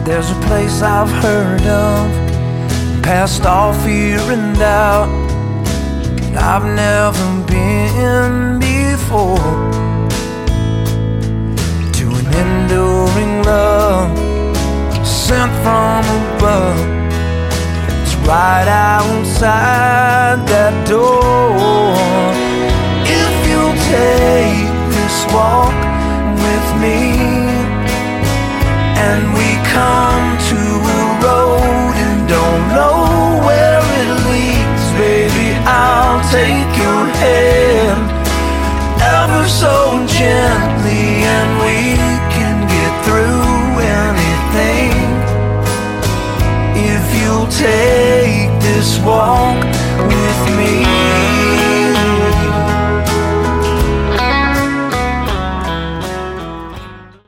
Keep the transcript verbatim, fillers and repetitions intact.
There's a place I've heard of, past all fear and doubt, but I've never been before. To an enduring love sent from above, it's right outside that door. If you'll take this walk,